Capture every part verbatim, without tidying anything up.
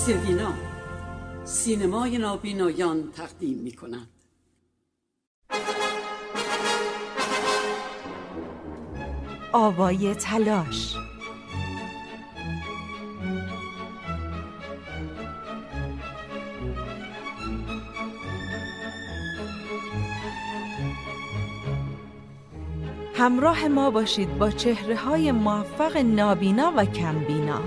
سوینا سینمای نابینایان تقدیم می کند. آوای تلاش. همراه ما باشید با چهره‌های موفق نابینا و کمبینا.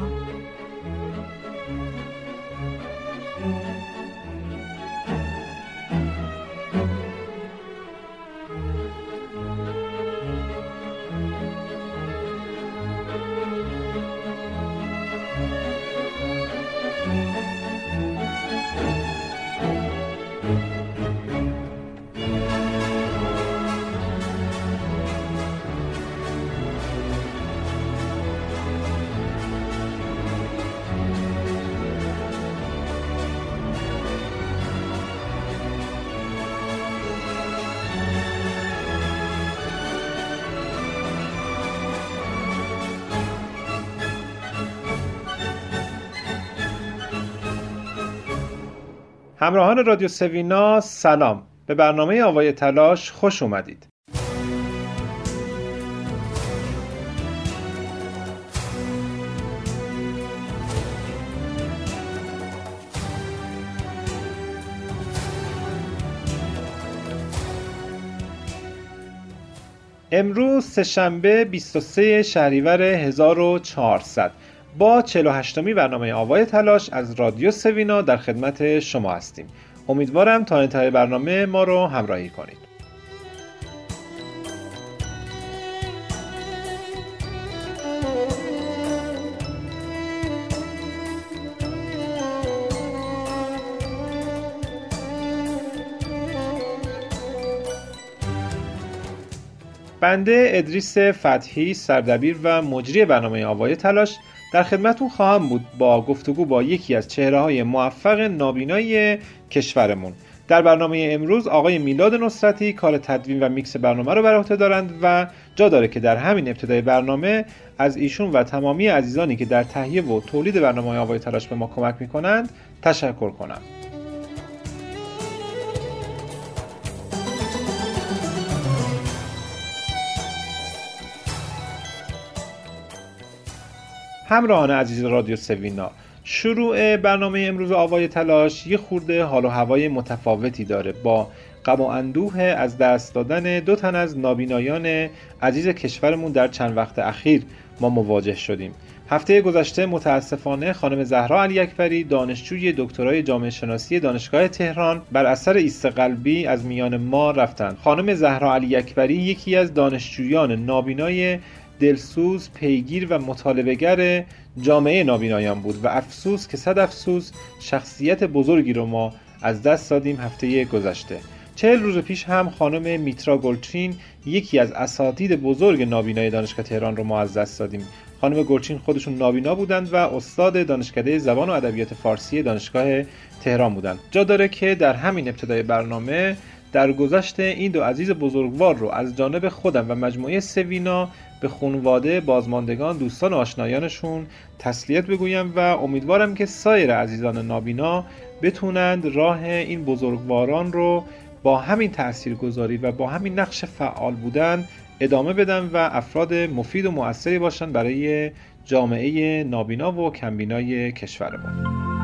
همراهان رادیو سوینا سلام، به برنامه آوای تلاش خوش اومدید. امروز سه‌شنبه بیست و سوم شهریور هزار و چهارصد با چهل و هشتمین برنامه آوای تلاش از رادیو سوینا در خدمت شما هستیم. امیدوارم تا انتهای برنامه ما رو همراهی کنید. بنده ادریس فتحی، سردبیر و مجری برنامه آوای تلاش در خدمتون خواهم بود با گفتگو با یکی از چهره‌های موفق نابینای کشورمون. در برنامه امروز آقای میلاد نصرتی کار تدوین و میکس برنامه رو بر عهده دارند و جا داره که در همین ابتدای برنامه از ایشون و تمامی عزیزانی که در تهیه و تولید برنامه آوای تلاش به ما کمک میکنند تشکر کنم. همراهان عزیز رادیو سوینا، شروع برنامه امروز آوای تلاش یه خورده حال و هوای متفاوتی داره. با غم و اندوه از دست دادن دو تن از نابینایان عزیز کشورمون در چند وقت اخیر ما مواجه شدیم. هفته گذشته متاسفانه خانم زهرا علی اکبری، دانشجوی دکترای جامعه شناسی دانشگاه تهران، بر اثر ایست قلبی از میان ما رفتند. خانم زهرا علی اکبری یکی از دانشجویان نابینای دلسوز، پیگیر و مطالبه‌گر جامعه نابینایان بود و افسوس که صد افسوس شخصیت بزرگی رو ما از دست دادیم هفته گذشته. چهل روز پیش هم خانم میترا گلچین، یکی از اساتید بزرگ نابینای دانشگاه تهران رو ما از دست دادیم. خانم گلچین خودشون نابینا بودند و استاد دانشکده زبان و ادبیات فارسی دانشگاه تهران بودند. جا داره که در همین ابتدای برنامه در گذشت این دو عزیز بزرگوار رو از جانب خودم و مجموعه سوینا به خانواده، بازماندگان، دوستان و آشنایانشون تسلیت بگویم و امیدوارم که سایر عزیزان نابینا بتونند راه این بزرگواران رو با همین تاثیرگذاری و با همین نقش فعال بودن ادامه بدن و افراد مفید و مؤثری باشن برای جامعه نابینا و کمبینای کشورمون.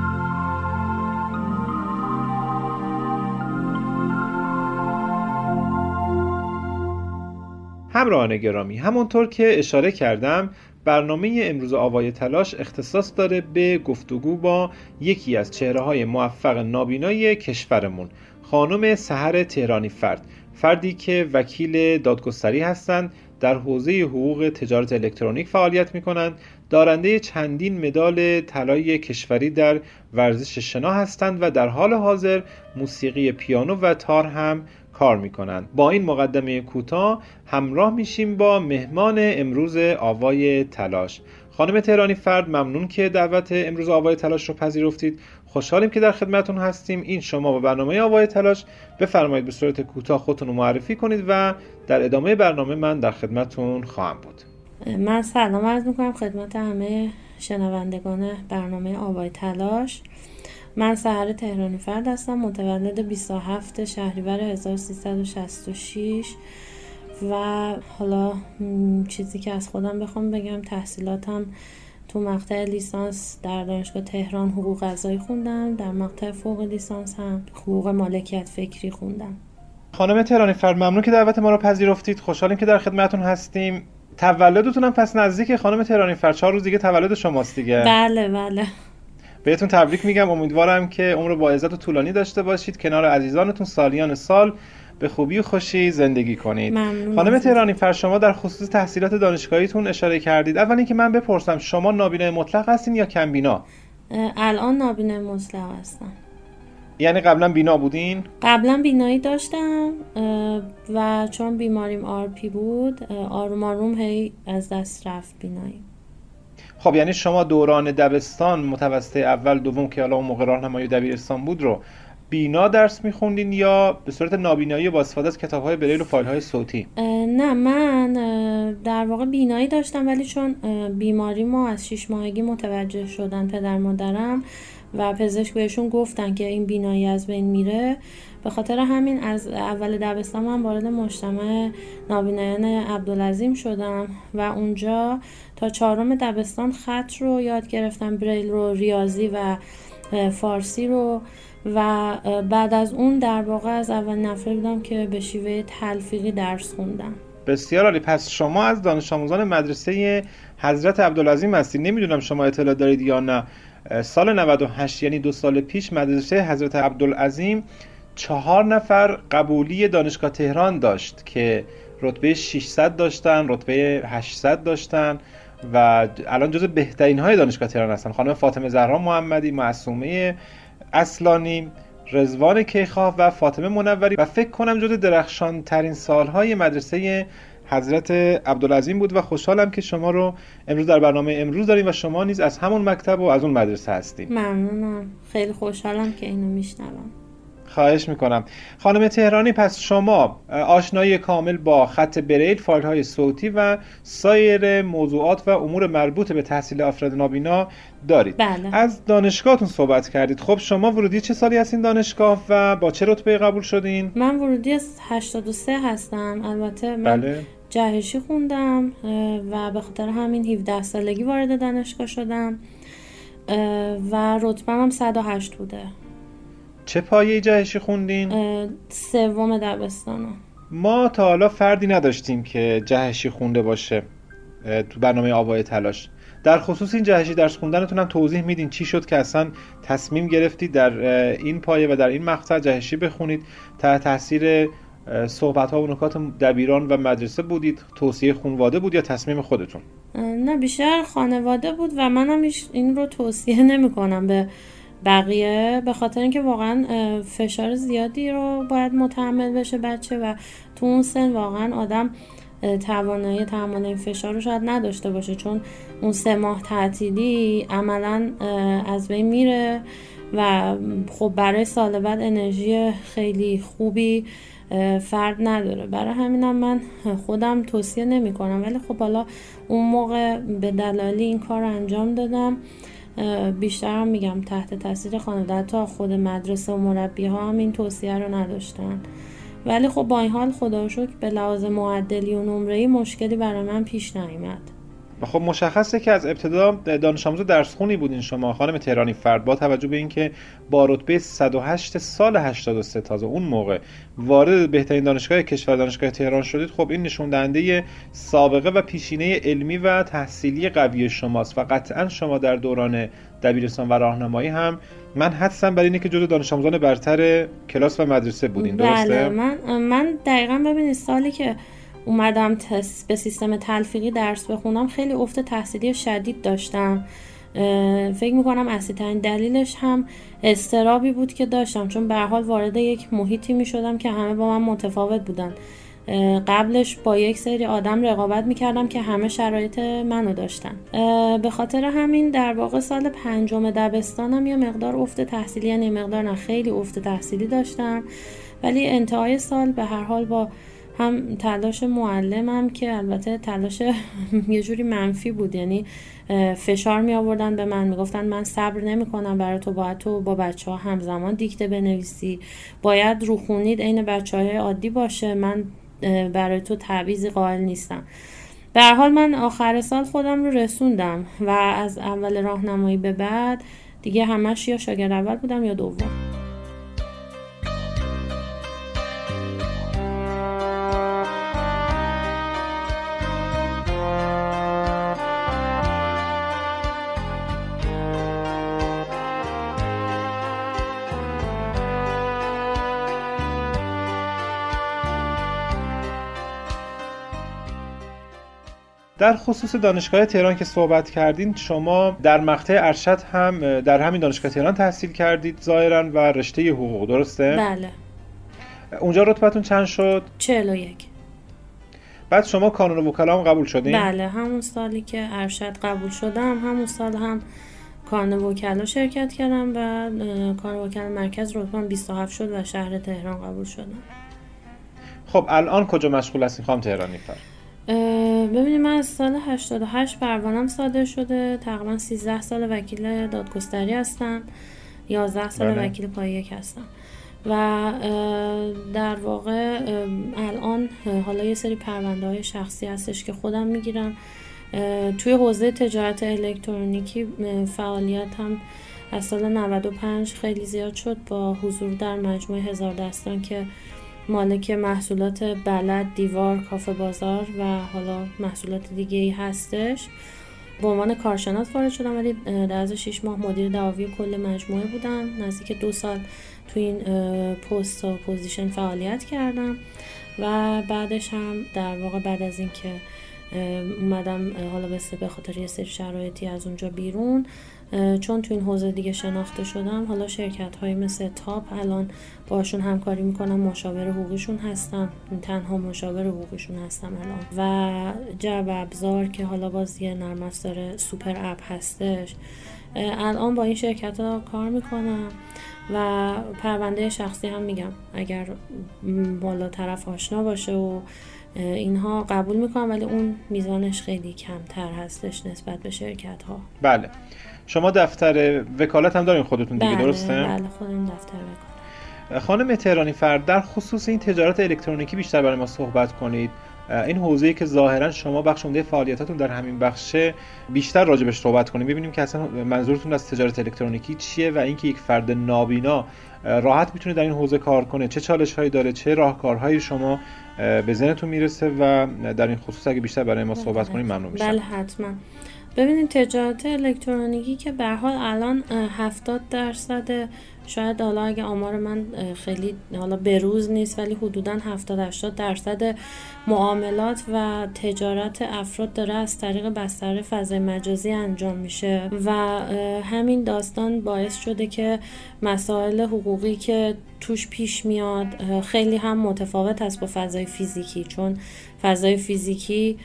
همراهان گرامی، همونطور که اشاره کردم برنامه امروز آوای تلاش اختصاص داره به گفتگو با یکی از چهره‌های موفق نابینای کشورمون، خانم سحر تهرانی فرد، فردی که وکیل دادگستری هستند، در حوزه حقوق تجارت الکترونیک فعالیت می‌کنند، دارنده چندین مدال طلای کشوری در ورزش شنا هستند و در حال حاضر موسیقی پیانو و تار هم کار میکنند. با این مقدمه کوتاه همراه میشیم با مهمان امروز آوای تلاش. خانم تهرانی فرد، ممنون که دعوت امروز آوای تلاش رو پذیرفتید. خوشحالیم که در خدمتون هستیم. این شما با برنامه آوای تلاش بفرمایید به صورت کوتاه خودتون رو معرفی کنید و در ادامه برنامه من در خدمتون خواهم بود. من سلام عرض میکنم خدمت همه شنوندگان برنامه آوای تلاش. من سحر تهرانی فرد هستم، متولد بیست و هفتم شهریور هزار و سیصد و شصت و شش و حالا چیزی که از خودم بخوام بگم، تحصیلاتم تو مقطع لیسانس در دانشگاه تهران حقوق قضایی خوندم، در مقطع فوق لیسانس هم حقوق مالکیت فکری خوندم. خانم تهرانی فرد، ممنون که دعوت ما رو پذیرفتید. خوشحالیم که در خدمتتون هستیم. تولدتون هم پس نزدیک خانم تهرانی فرد، چهار روز دیگه تولد شماست دیگه. بله بله. بهتون تبریک میگم. امیدوارم که عمر با عزت و طولانی داشته باشید، کنار عزیزانتون سالیان سال به خوبی و خوشی زندگی کنید. خانم تهرانی فرد، شما در خصوص تحصیلات دانشگاهیتون اشاره کردید. اول اینکه من بپرسم، شما نابینا مطلق هستین یا کم بینا؟ الان نابینا مطلق هستم. یعنی قبلا بینا بودین؟ قبلا بینایی داشتم و چون بیماریم آر پی بود آروم آروم هی از دست رفت بینایی. خب یعنی شما دوران دبستان متوسطه اول دوم که حالا اون موقع راهنمایی دبیرستان بود رو بینا درس میخوندین یا به صورت نابینایی با استفاده از کتاب‌های بریل و فایل‌های صوتی؟ نه، من در واقع بینایی داشتم، ولی چون بیماری ما از شش ماهگی متوجه شدن پدر مادرم و پزشک بهشون گفتن که این بینایی از بین میره، به خاطر همین از اول دبستان من وارد مجتمع نابینایان عبدالعظیم شدم و اونجا تا چهارم دبستان خط رو یاد گرفتم، بریل رو، ریاضی و فارسی رو، و بعد از اون در واقع از اول نفره بودم که به شیوه تلفیقی درس خوندم. بسیار عالی. پس شما از دانش آموزان مدرسه حضرت عبدالعظیم هستید. نمیدونم شما اطلاع دارید یا نه، سال نود و هشت یعنی دو سال پیش مدرسه حضرت عبدالعظیم چهار نفر قبولی دانشگاه تهران داشت که رتبه ششصد داشتن، رتبه هشتصد داشتن و الان جزو بهترین های دانشگاه تهران هستن. خانم فاطمه زهرا محمدی، معصومه اصلانی، رضوان کیخواه و فاطمه منوری و فکر کنم جزو درخشان ترین سالهای مدرسه حضرت عبدالعظیم بود و خوشحالم که شما رو امروز در برنامه امروز داریم و شما نیز از همون مکتب و از اون مدرسه هستید. ممنونم، خیلی خوشحالم که اینو میشنوم. خواهش میکنم. خانم تهرانی، پس شما آشنایی کامل با خط بریل، فایل‌های صوتی و سایر موضوعات و امور مربوط به تحصیل افراد نابینا دارید. بله. از دانشگاهتون صحبت کردید. خب شما ورودی چه سالی هستین دانشگاه و با چه رتبه قبول شدین؟ من ورودی از هشتاد و سه هستم. البته من بله. جهشی خوندم و به خاطر همین هفده سالگی وارد دانشگاه شدم و رتبه‌م هم صد و هشت بوده. چه پایه جهشی خوندین؟ سوم دبستانم. ما تا حالا فردی نداشتیم که جهشی خونده باشه تو برنامه آوای تلاش. در خصوص این جهشی درس خوندنتون هم توضیح میدین چی شد که اصلا تصمیم گرفتید در این پایه و در این مقطع جهشی بخونید؟ تحت تاثیر صحبت ها و نکات دبیران و مدرسه بودید؟ توصیه خانواده بود یا تصمیم خودتون؟ نه، بیشتر خانواده بود و منم این رو توصیه نمی کنم به بقیه، به خاطر اینکه واقعا فشار زیادی رو باید متحمل بشه بچه و تو اون سن واقعا آدم توانایی تحمل این فشار رو شاید نداشته باشه، چون اون سه ماه تعطیلی عملا از بین میره و خب برای سال بعد انرژی خیلی خوبی فرد نداره. برای همینم من خودم توصیه نمی کنم، ولی خب حالا اون موقع به دلالی این کار رو انجام دادم. بیشتر هم میگم تحت تاثیر خانواده، تا خود مدرسه و مربی ها هم این توصیه رو نداشتن، ولی خب با این حال خدا رو شکر به لحاظ معدلی و نمره‌ای مشکلی برای من پیش نیامد. خب مشخصه که از ابتدا دانش آموز درسخونی بودین شما خانم تهرانی فرد، با توجه به اینکه با رتبه صد و هشت سال هشتاد و سه تازه اون موقع وارد بهترین دانشگاه کشور دانشگاه تهران شدید. خب این نشون دهنده سابقه و پیشینه علمی و تحصیلی قوی شماست و قطعا شما در دوران دبیرستان و راهنمایی هم من حدسم بر اینه که جزو دانش آموزان برتر کلاس و مدرسه بودین. درسته؟ بله، من من دقیقاً ببینید سالی که اومدم به سیستم تلفیقی درس بخونم خیلی افت تحصیلی شدید داشتم. فکر میکنم اصلی ترین دلیلش هم اضطرابی بود که داشتم، چون به هر حال وارد یک محیطی میشدم که همه با من متفاوت بودن. قبلش با یک سری آدم رقابت میکردم که همه شرایط منو داشتن. به خاطر همین در واقع سال پنجم دبستانم یه مقدار افت تحصیلی، یعنی مقدار نه خیلی افت تحصیلی داشتم، ولی انتهای سال به هر حال با هم تلاش معلمم که البته تلاش یه جوری منفی بود، یعنی فشار می آوردن به من، میگفتن من صبر نمی کنم برای تو، باید تو با بچه ها همزمان دیکته بنویسی، باید روخونید عین بچه های عادی باشه، من برای تو تعویضی قائل نیستم. به هر حال من آخر سال خودم رو رسوندم و از اول راهنمایی به بعد دیگه همش یا شاگرد اول بودم یا دوم. در خصوص دانشگاه تهران که صحبت کردین، شما در مقطع ارشد هم در همین دانشگاه تهران تحصیل کردید ظاهراً و رشته حقوق، درسته؟ بله. اونجا رتبتون چند شد؟ چهل و یک. بعد شما کانون وکلا هم قبول شدین؟ بله، همون سالی که ارشد قبول شدم همون سال هم کانون وکلا شرکت کردم و کانون وکلا مرکز رتبه‌ام بیست و هفت شد و شهر تهران قبول شدم. خب الان کجا مشغول هستین خانم تهرانی فر؟ ببینید من از سال هشتاد و هشت پروانه‌ام صادر شده، تقریبا سیزده سال وکیل دادگستری هستم، یازده سال بله. وکیل پای یک هستم و در واقع الان حالا یه سری پرونده های شخصی هستش که خودم میگیرم. توی حوزه تجارت الکترونیکی فعالیت هم از سال نود و پنج خیلی زیاد شد با حضور در مجموعه هزار دستان که مالک محصولات بلد، دیوار، کافه بازار و حالا محصولات دیگه ای هستش. به عنوان کارشناس وارد شدم ولی در از شش ماه مدیر دعاوی کل مجموعه بودم. نزدیک دو سال تو این پست و پوزیشن فعالیت کردم و بعدش هم در واقع بعد از این که اومدم حالا بسته به خاطر یه سری شرایطی از اونجا بیرون، چون تو این حوزه دیگه شناخته شدم، حالا شرکت های مثل تاپ الان باشون همکاری میکنم، مشاور حقوقیشون هستم، تنها مشاور حقوقیشون هستم الان و جعب ابزار که حالا باز یه نرم افزار سوپر اپ هستش، الان با این شرکت ها کار میکنم و پرونده شخصی هم میگم اگر بالا طرف آشنا باشه و اینها قبول میکنم، ولی اون میزانش خیلی کمتر هستش نسبت به شرکت ها. بله. شما دفتر وکالت هم دارین خودتون دیگه، بله، درسته؟ بله خودم دفتر وکالت. خانم تهرانی فر، در خصوص این تجارت الکترونیکی بیشتر برای ما صحبت کنید. این حوزه‌ای که ظاهرا شما بخش عمده فعالیتاتون در همین بخشه، بیشتر راجبش صحبت کنیم، ببینیم که اصلا منظورتون از تجارت الکترونیکی چیه و اینکه یک فرد نابینا راحت میتونه در این حوزه کار کنه، چه چالش‌هایی داره، چه راهکارهایی شما به ذهنتون میرسه و در این خصوص اگه بیشتر برای ما صحبت کنیم ممنون میشم. بله حتما. ببینید تجارت الکترونیکی که به هر حال الان هفتاد درصد، شاید حالا اگه آمار من خیلی حالا بروز نیست ولی حدوداً هفتاد هشتاد درصد معاملات و تجارت افراد داره از طریق بستر فضای مجازی انجام میشه و همین داستان باعث شده که مسائل حقوقی که توش پیش میاد خیلی هم متفاوت است با فضای فیزیکی، چون فضای فیزیکی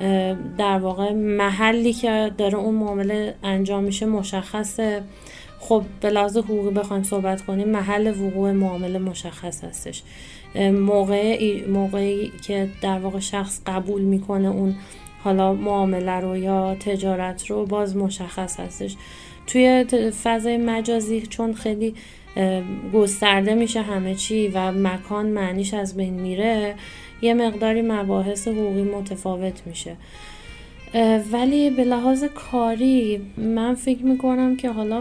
در واقع محلی که داره اون معامله انجام میشه مشخصه. خب به لحاظ حقوقی بخوایم صحبت کنیم محل وقوع معامله مشخص هستش، موقعی موقعی که در واقع شخص قبول میکنه اون حالا معامله رو یا تجارت رو باز مشخص هستش. توی فضای مجازی چون خیلی گسترده میشه همه چی و مکان معنیش از بین میره، یه مقداری مباحث حقوقی متفاوت میشه. ولی به لحاظ کاری من فکر میکنم که حالا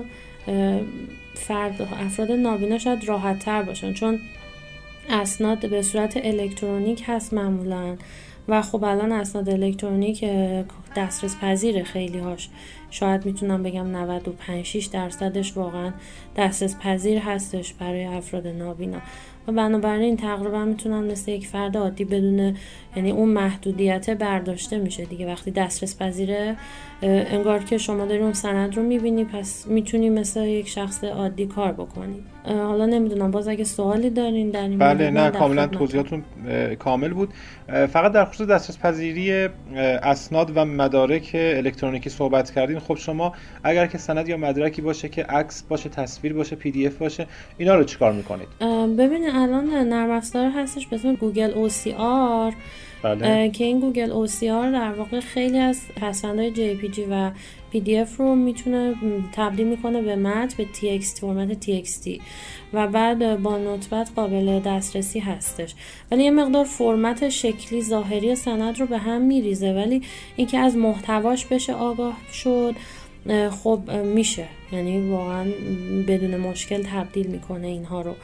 فرد افراد نابینا شاید راحت تر باشن، چون اسناد به صورت الکترونیک هست معمولا و خب الان اسناد الکترونیک دسترس پذیره، خیلی هاش شاید میتونم بگم نود و پنج شش درصدش واقعا دسترس پذیر هستش برای افراد نابینا و بنابراین تقریبا میتونم مثل یک فرد عادی بدون، یعنی اون محدودیت برداشته میشه دیگه. وقتی دسترس پذیره انگار که شما داری اون سند رو میبینی، پس میتونی مثل یک شخص عادی کار بکنی. حالا نمیدونم باز اگه سوالی دارین در این بله نه کاملا توضیحاتون کامل بود. فقط در خصوص دسترس پذیری اسناد و مدارک الکترونیکی صحبت کردین. خب شما اگر که سند یا مدرکی باشه که عکس باشه، تصویر باشه، پی دی اف باشه، اینا رو چیکار میکنید؟ ببینید الان نرم افزار هستش به اسم گوگل او سی آر بله. که این گوگل او سی آر در واقع خیلی از پسندهای جی پی جی و پی دی اف رو میتونه تبدیل میکنه به متن، به تی اکس تی، فرمت تی اکس تی و بعد با نوتپد قابل دسترسی هستش. ولی یه مقدار فرمت شکلی ظاهری سند رو به هم میریزه، ولی اینکه از محتواش بشه آگاه شد خب میشه، یعنی واقعا بدون مشکل تبدیل میکنه اینها رو.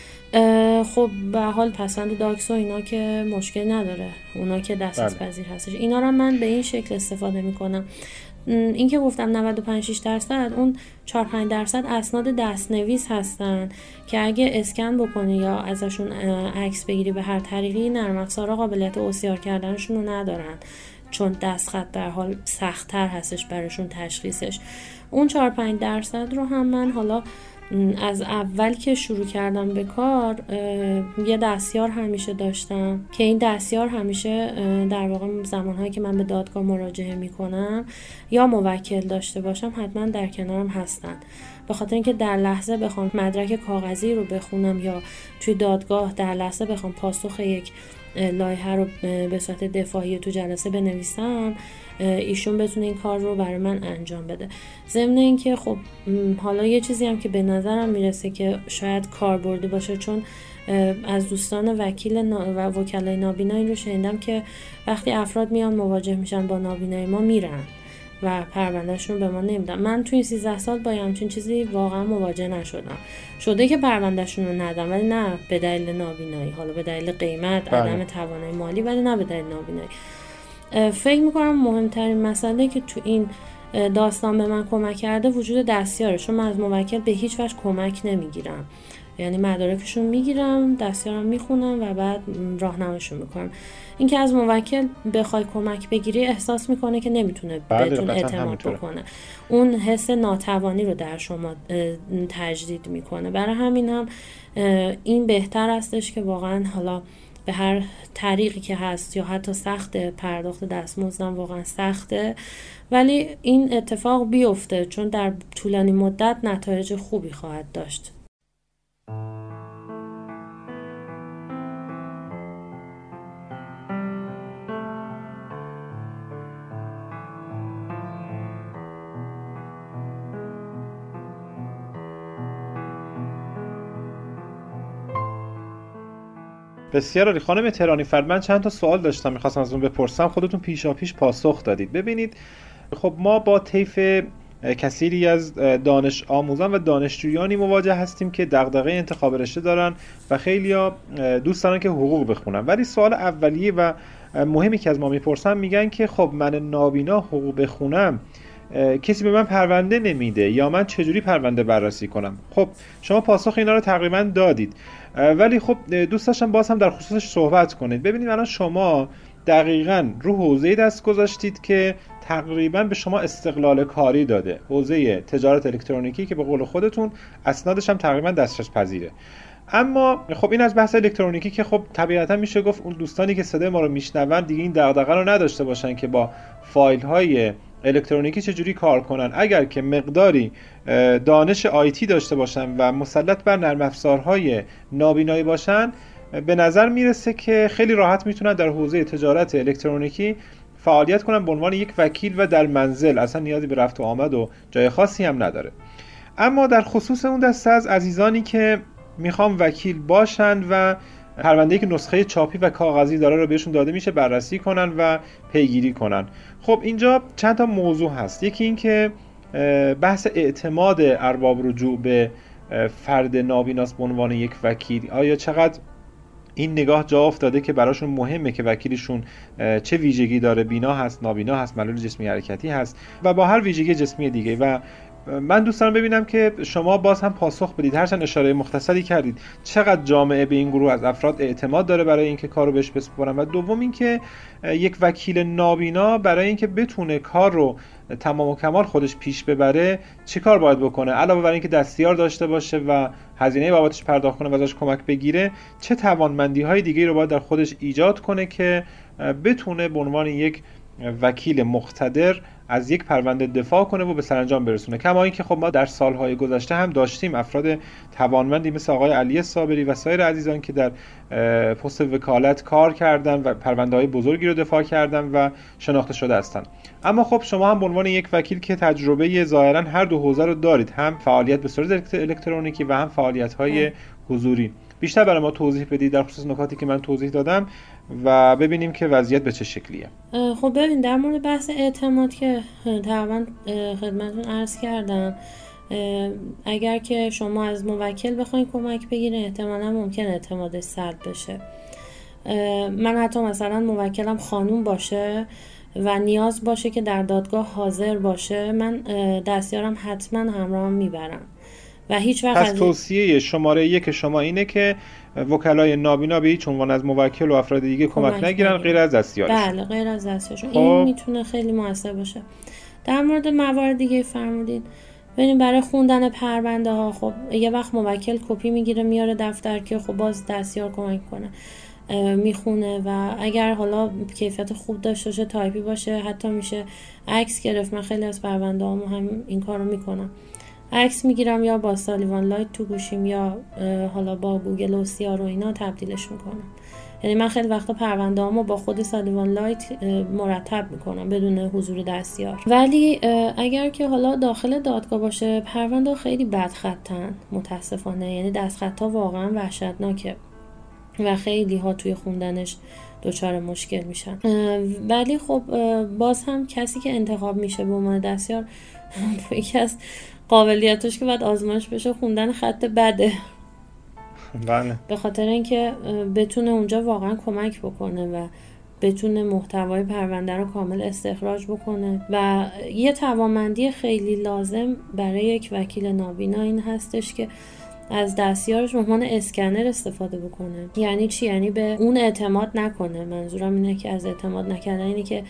خب به حال پسند داکس و اینا که مشکل نداره، اونا که دسترس‌پذیر هستش، اینا رو من به این شکل استفاده میکنم. این که گفتم نود و پنج شش درصد، اون چهار پنج درصد اسناد دستنویس هستن که اگه اسکن بکنی یا ازشون عکس بگیری به هر طریقی، نرم افزارها قابلیت او سی آر کردنشون رو ندارن، چون دستخط در حال سخت‌تر هستش براشون تشخیصش. اون چهار پنج درصد رو هم من حالا از اول که شروع کردم به کار یه دستیار همیشه داشتم که این دستیار همیشه در واقع زمانهایی که من به دادگاه مراجعه میکنم یا موکل داشته باشم حتما در کنارم هستن، به خاطر اینکه در لحظه بخوام مدرک کاغذی رو بخونم یا توی دادگاه در لحظه بخوام پاسخ یک لایحه رو به صورت دفاعی تو جلسه بنویسم، ایشون بتونه این کار رو برای من انجام بده. ضمن اینکه خب حالا یه چیزی هم که به نظرم میرسه که شاید کاربردی باشه، چون از دوستان وکیل و وکلای نابینا این رو شنیدم که وقتی افراد میان مواجه میشن با نابینایی ما میرن و پروندهشون به ما نمیدن. من توی سیزده سال با همچین چیزی واقعا مواجه نشدم. شده که پروندهشون رو ندم، ولی نه به دلیل نابینایی، حالا به دلیل قیمت، عدم توانایی مالی، ولی نه به دلیل نابینایی. فکر میکنم مهمترین مسئله که تو این داستان به من کمک کرده وجود دستیاره، چون من از موکل به هیچ وجه کمک نمیگیرم، یعنی مدارکشون میگیرم، دستیارم میخونم و بعد راهنماییشون میکنم. این که از موکل بخوای کمک بگیری احساس میکنه که نمیتونه بهتون اعتماد بکنه، اون حس ناتوانی رو در شما تجدید میکنه. برای همین هم این بهتر هستش که واقعا حالا به هر طریقی که هست یا حتی سخت پرداخت دستمزدم واقعا سخته، ولی این اتفاق بیفته، چون در طولانی مدت نتایج خوبی خواهد داشت. بسیار عالی. خانم تهرانی فرد، من چند تا سوال داشتم میخواستم ازتون بپرسم، خودتون پیشا پیش پاسخ دادید. ببینید خب ما با طیف کثیری از دانش آموزان و دانشجویانی مواجه هستیم که دغدغه انتخاب رشته دارن و خیلیا دوست دارن که حقوق بخونن، ولی سوال اولیه و مهمی که از ما میپرسن میگن که خب من نابینا حقوق بخونم کسی به من پرونده نمیده، یا من چجوری پرونده بررسی کنم؟ خب شما پاسخ اینا رو تقریبا دادید، ولی خب دوست داشتم باز هم در خصوصش صحبت کنید. ببینید الان شما دقیقاً رو حوزه دست گذاشتید که تقریباً به شما استقلال کاری داده، حوزه تجارت الکترونیکی که به قول خودتون اسنادش هم تقریباً دسترس پذیره. اما خب این از بحث الکترونیکی که خب طبیعتاً میشه گفت اون دوستانی که صدای ما رو میشنون دیگه این دغدغه رو نداشته باشن که با فایل های الکترونیکی چجوری کار کنن. اگر که مقداری دانش آیتی داشته باشن و مسلط بر نرم افزارهای نابینایی باشن، به نظر میرسه که خیلی راحت میتونن در حوزه تجارت الکترونیکی فعالیت کنن به عنوان یک وکیل و در منزل، اصلا نیازی به رفت و آمد و جای خاصی هم نداره. اما در خصوص اون دسته از عزیزانی که میخوام وکیل باشن و پرونده‌ای که نسخه چاپی و کاغذی داره رو بهشون داده میشه بررسی کنن و پیگیری کنن، خب اینجا چند تا موضوع هست. یکی این که بحث اعتماد ارباب رجوع به فرد نابیناست به عنوان یک وکیل، آیا چقدر این نگاه جا افتاده که براشون مهمه که وکیلشون چه ویژگی داره، بینا هست، نابینا هست، معلول جسمی حرکتی هست و با هر ویژگی جسمی دیگه. و من دوست دارم ببینم که شما باز هم پاسخ بدید، هرچند اشاره مختصری کردید، چقدر جامعه به این گروه از افراد اعتماد داره برای اینکه کارو بهش بسپارن. و دوم اینکه یک وکیل نابینا برای اینکه بتونه کار رو تمام و کمال خودش پیش ببره چه کار باید بکنه؟ علاوه بر اینکه دستیار داشته باشه و هزینه بابتش پرداخت کنه و ازش کمک بگیره، چه توانمندی‌های دیگه‌ای رو باید در خودش ایجاد کنه که بتونه به عنوان یک وکیل مقتدر از یک پرونده دفاع کنه و به سرانجام برسونه. کما اینکه خب ما در سالهای گذشته هم داشتیم افراد توانمندی مثل آقای علی صابری و سایر عزیزان که در پست وکالت کار کردن و پرونده‌های بزرگی رو دفاع کردن و شناخته شده هستند. اما خب شما هم به عنوان یک وکیل که تجربه ظاهرا هر دو حوزه رو دارید، هم فعالیت به صورت الکترونیکی و هم فعالیت‌های حضوری، بیشتر برای ما توضیح بدید در خصوص نکاتی که من توضیح دادم و ببینیم که وضعیت به چه شکلیه. خب ببین، در مورد بحث اعتماد که تقریبا خدمتتون عرض کردم، اگر که شما از موکل بخواید کمک بگیرید احتمالاً ممکنه اعتمادش سلب بشه. من حتی مثلا موکلم خانوم باشه و نیاز باشه که در دادگاه حاضر باشه، من دستیارم حتما همراهم میبرم و هیچ وقت پس توصیه شماره یک شما اینه که وکلای نابینا به هیچ عنوان از موکل و افراد دیگه کمک, کمک نگیرن غیر از دستیارشون. بله، غیر از دستیارشون. این میتونه خیلی موثر باشه. در مورد موارد دیگه فرمودین، ببین برای خوندن پرونده ها خب یه وقت موکل کپی میگیره میاره دفتر که خب باز دستیار کمک کنه میخونه و اگر حالا کیفیت خوب داشته باشه، تایپی باشه، حتی میشه عکس گرفت. من خیلی از پرونده هامو هم این کارو میکنم، عکس میگیرم یا با سالیوان لایت تو گوشیم یا حالا با گوگل او سی آر و اینا تبدیلش میکنم. یعنی من خیلی وقتا پرونده هامو با خود سالیوان لایت مرتب میکنم بدون حضور دستیار. ولی اگر که حالا داخل دادگاه باشه، پرونده خیلی بد خطن متاسفانه، یعنی دستخط ها واقعا وحشتناکه و خیلی ها توی خوندنش دچار مشکل میشن. ولی خب باز هم کسی که انتخاب میشه به عنوان دستیار یکی از قابلیتش که باید آزمایش بشه خوندن خط بده. بله. به خاطر اینکه بتونه اونجا واقعا کمک بکنه و بتونه محتوای پرونده رو کامل استخراج بکنه. و یه توانمندی خیلی لازم برای یک وکیل نابینا این هستش که از دستیارش به عنوان اسکنر استفاده بکنه. یعنی چی؟ یعنی به اون اعتماد نکنه. منظورم اینه که از اعتماد نکردن اینه که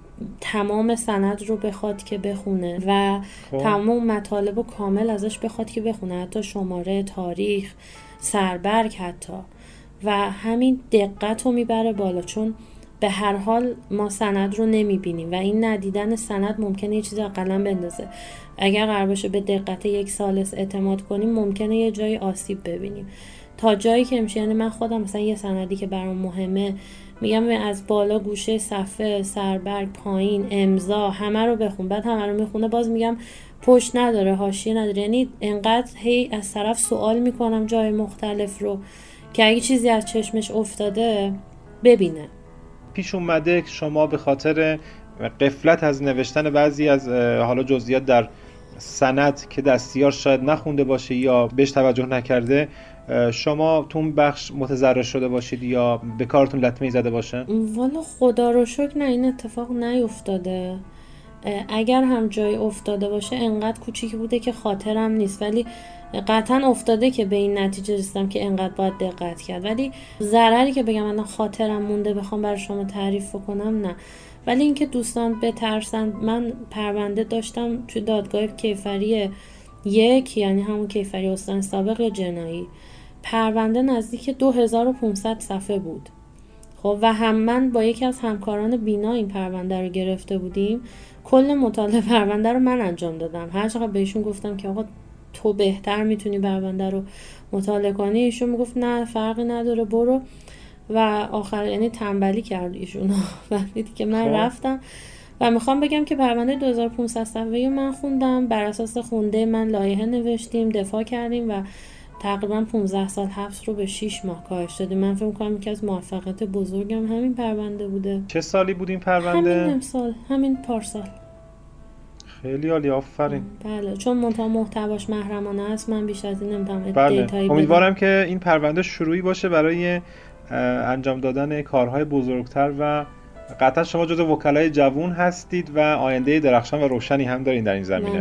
تمام سند رو بخواد که بخونه و خواه. تمام مطالب رو کامل ازش بخواد که بخونه، حتی شماره، تاریخ، سربرگ حتی، و همین دقت رو میبره بالا، چون به هر حال ما سند رو نمیبینیم و این ندیدن سند ممکنه یه چیزی قلم بندازه. اگر قرار باشه به دقت یک ثالث اعتماد کنیم ممکنه یه جای آسیب ببینیم تا جایی که میشه. یعنی من خودم مثلا یه سندی که برام مهمه میگم از بالا گوشه صفحه، سربرگ، پایین، امضا، همه رو بخون، بعد همه رو میخونه باز میگم پشت نداره، حاشیه نداره. یعنی انقدر هی از طرف سوال میکنم جای مختلف رو که اگه چیزی از چشمش افتاده ببینه. پیش اومده شما به خاطر غفلت از نوشتن بعضی از حالا جزئیات در سند که دستیار شاید نخونده باشه یا بهش توجه نکرده، شما تو اون بخش متضرر شده باشید یا به کارتون لطمه‌ای زده باشه؟ والا خدا رو شکر نه، این اتفاق نیفتاده. اگر هم جای افتاده باشه انقدر کوچیک بوده که خاطرم نیست، ولی قطعا افتاده که به این نتیجه رسیدم که انقدر باید دقت کرد. ولی ضرری که بگم من خاطرم مونده بخوام برای شما تعریف کنم نه. ولی اینکه دوستان بترسن، من پرونده داشتم توی دادگاه کیفری یک، یعنی همون کیفری استان سابق یا جنایی، پرونده نزدیک دو هزار و پانصد صفحه بود. خب و هم من با یکی از همکاران بینا این پرونده رو گرفته بودیم، کل مطالعه پرونده رو من انجام دادم. هر چقدر بهشون گفتم که آقا تو بهتر میتونی پرونده رو مطالعه کنی، ایشون میگفت نه فرقی نداره برو، و آخر یعنی تنبلی کرد ایشون و دیدی که من رفتم و میخوام بگم که پرونده دو هزار و پانصد صفحه‌ای من خوندم، بر اساس خونده من لایحه نوشتیم، دفاع کردیم و تقریبا پانزده سال حبس رو به شش ماه کاهش دادیم. من فکر می‌کنم یکی از موفقیت بزرگم همین پرونده بوده. چه سالی بود این پرونده؟ همین امسال، همین پارسال. خیلی عالی، آفرین. بله، چون منتها محتواش محرمانه است، من بیش از این نمی‌تونم بله. دیتایی امیدوارم بدم که این پرونده شروعی باشه برای انجام دادن کارهای بزرگتر و قطعا شما جزو وکلای جوان هستید و آینده درخشان و روشنی هم دارین در این زمینه.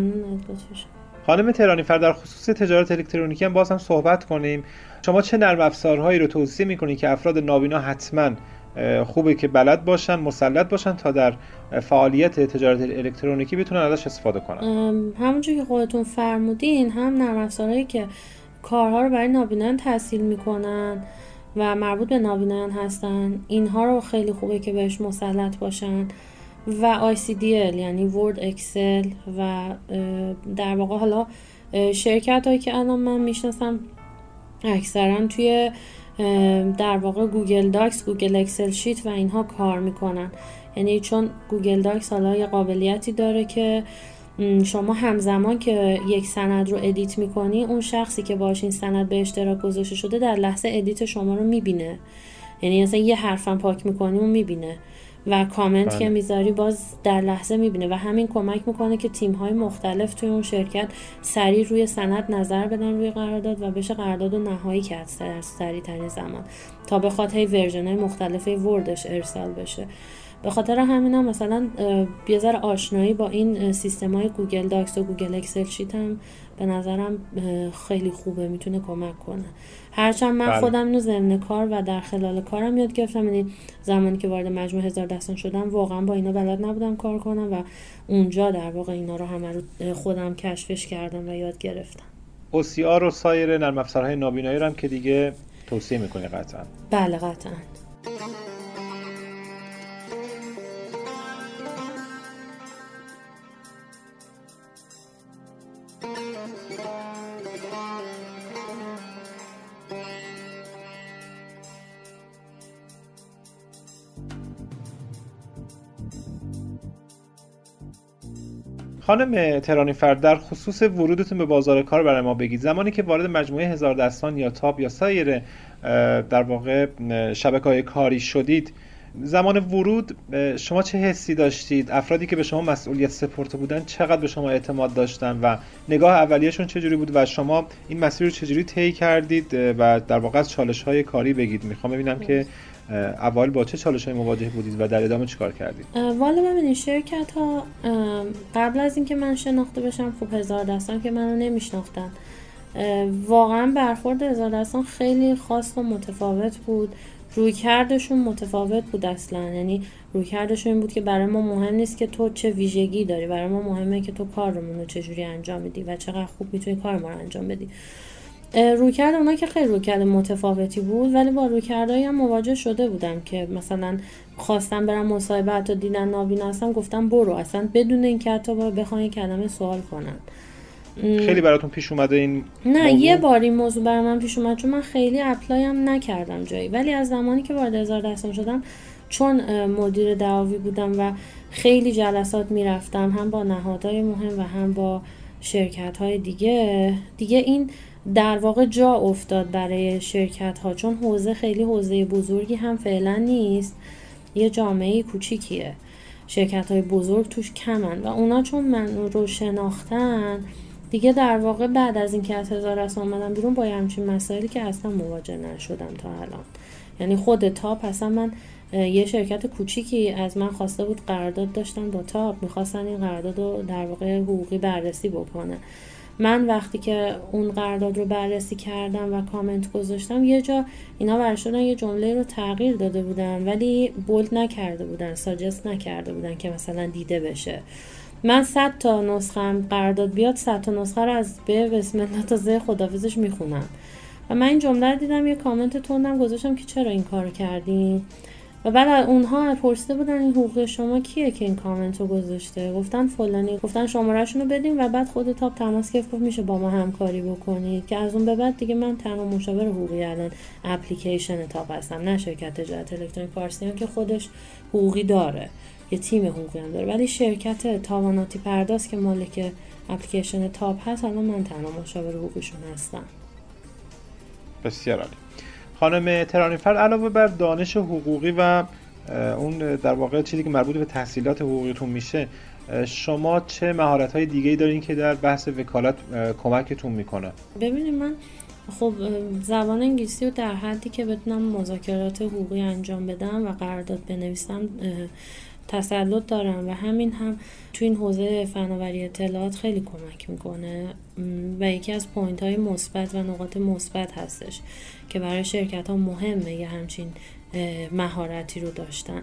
خانم تهرانی‌فر، در خصوص تجارت الکترونیکی هم باز هم صحبت کنیم. شما چه نرم افزارهایی رو توصیه می‌کنید که افراد نابینا حتما خوبه که بلد باشن، مسلط باشن تا در فعالیت تجارت الکترونیکی بتونن ازش استفاده کنن؟ همونجوری که خودتون فرمودین، هم نرم افزارهایی که کارها رو برای نابینایان تسهیل میکنن و مربوط به نابینایان هستن، اینها رو خیلی خوبه که بهش مسلط باشن. و آی سی دی ال یعنی ورد، اکسل و در واقع حالا شرکت هایی که الان من میشناسم اکثرا توی در واقع گوگل داکس، گوگل اکسل شیت و اینها کار میکنن. یعنی چون گوگل داکس حالا یه قابلیتی داره که شما همزمان که یک سند رو ادیت میکنی، اون شخصی که باهاش این سند به اشتراک گذاشته شده در لحظه ادیت شما رو میبینه. یعنی مثلا یه حرفم پاک میکنی اون میبینه و کامنت بله. که میذاری باز در لحظه میبینه و همین کمک میکنه که تیم‌های مختلف توی اون شرکت سریع روی سند نظر بدن روی قرارداد و بشه قرارداد رو نهایی کرد در سریع ترین زمان تا بخواد هی ورژن‌های مختلف وردش ارسال بشه. به خاطر همین هم مثلا یه ذره آشنایی با این سیستم‌های گوگل داکس و گوگل اکسل شیت هم به نظرم خیلی خوبه، میتونه کمک کنه. هرچند من بله. خودم اینو ضمن کار و در خلال کارم یاد گرفتم. یعنی زمانی که وارد مجموعه هزار دستان شدم واقعا با اینا بلد نبودم کار کنم و اونجا در واقع اینا رو همه رو خودم کشفش کردم و یاد گرفتم. او سی آر و سایر نرم افزارهای نابینایی رو هم که دیگه توصیه می‌کنی قطعا؟ بله قطعا. خانم تهرانی‌فر، در خصوص ورودتون به بازار کار برای ما بگید. زمانی که وارد مجموعه هزار دستان یا تاب یا سایر در واقع شبکه‌های کاری شدید، زمان ورود شما چه حسی داشتید؟ افرادی که به شما مسئولیت سپرده بودن چقدر به شما اعتماد داشتن و نگاه اولیه‌شون چجوری بود و شما این مسیر رو چجوری طی کردید و در واقع از چالش‌های کاری بگید. میخوام ببینم که اول با چه چالش‌هایی مواجه بودید و در ادامه چیکار کردید؟ والا ببینید شرکت‌ها قبل از اینکه من شناخته بشم، خب هزار دستان که منو نمیشناختن، واقعا برخورد هزار دستان خیلی خاص و متفاوت بود. رویکردشون متفاوت بود اصلا. یعنی رویکردشون این بود که برای ما مهم نیست که تو چه ویژگی داری، برای ما مهمه که تو کارمون رو چجوری انجام میدی و چقدر خوب میتونی کار ما رو انجام بدی. رویکرد اونا که خیلی رویکرد متفاوتی بود، ولی با رویکردهایی هم مواجه شده بودم که مثلا خواستم برم مصاحبه، حتی دیدن نابینا هستم گفتم برو، اصلا بدون اینکه حتی بخواین کلمه سوال کنن. خیلی براتون پیش اومده این نه موضوع؟ یه بار این موضوع برای من پیش اومد چون من خیلی اپلای هم نکردم جایی، ولی از زمانی که وارد هزار دستان شدم، چون مدیر دعاوی بودم و خیلی جلسات میرفتم هم با نهادهای مهم و هم با شرکت‌های دیگه دیگه این در واقع جا افتاد برای شرکت‌ها، چون حوزه خیلی حوزه بزرگی هم فعلا نیست، یه جامعه کوچیکیه، شرکت‌های بزرگ توش کمن و اونا چون من رو شناختن دیگه در واقع بعد از اینکه از هزار دستان اومدم بیرون با همچین مسائلی که اصلا مواجه نشدم تا الان. یعنی خود تاپ اصلا من یه شرکت کوچیکی از من خواسته بود قرارداد داشتن با تاپ، میخواستن این قرارداد رو در واقع حقوقی بررسی بکنه. من وقتی که اون قرارداد رو بررسی کردم و کامنت گذاشتم، یه جا اینا برشدن یه جمله رو تغییر داده بودن ولی بولد نکرده بودن، ساجست نکرده بودن که مثلا دیده بشه. من صد تا نسخه قرارداد بیاد، صد تا نسخه رو از به بسم الله تا ز خدافظش میخونم و من این جمله رو دیدم، یه کامنت تندم گذاشتم که چرا این کارو کردین و بعد اونها پرسیده بودن این حقوق شما کیه که این کامنت رو گذاشته؟ گفتن فلانی. گفتن شماره‌شون رو بدیم و بعد خود تاپ تماس گرفت گفت میشه با ما همکاری بکنید، که از اون به بعد دیگه من تنها مشاور حقوقی الان اپلیکیشن تاپ هستم، نه شرکت تجارت الکترونیک پارسیان که خودش حقوقی داره، یه تیم حقوقی هم داره، ولی شرکت تاواناتی پرداز که مالک اپلیکیشن تاپ هست الان من تنها مشاور حقوقیشون هستم. بسیار عالی. خانم تهرانی‌فر، علاوه بر دانش حقوقی و اون در واقع چیزی که مربوط به تحصیلات حقوقیتون میشه، شما چه مهارت‌های دیگه‌ای دارین که در بحث وکالت کمکتون میکنه؟ ببینید من خب زبان انگلیسی رو در حدی که بتونم مذاکرات حقوقی انجام بدم و قرارداد بنویسم تسلط دارم و همین هم تو این حوزه فناوری اطلاعات خیلی کمک میکنه و یکی از پوینت های مثبت و نقاط مثبت هستش که برای شرکت ها مهمه یه همچین مهارتی رو داشتن.